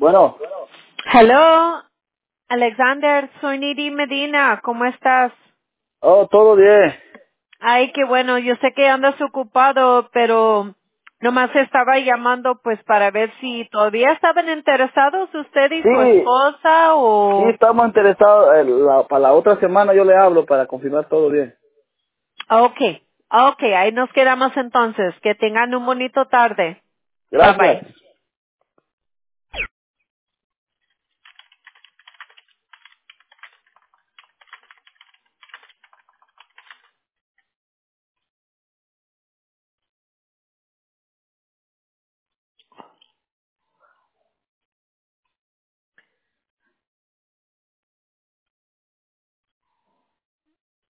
Bueno, Hello, Alexander, soy Nidi Medina, ¿cómo estás? oh, todo bien. Ay, qué bueno, yo sé que andas ocupado, pero nomás estaba llamando pues para ver si todavía estaban interesados usted y su Sí, esposa sí o... estamos interesados. Para la otra semana yo le hablo para confirmar todo bien. Okay, okay, ahí nos quedamos entonces. Que tengan un bonito tarde. Bye Gracias. bye.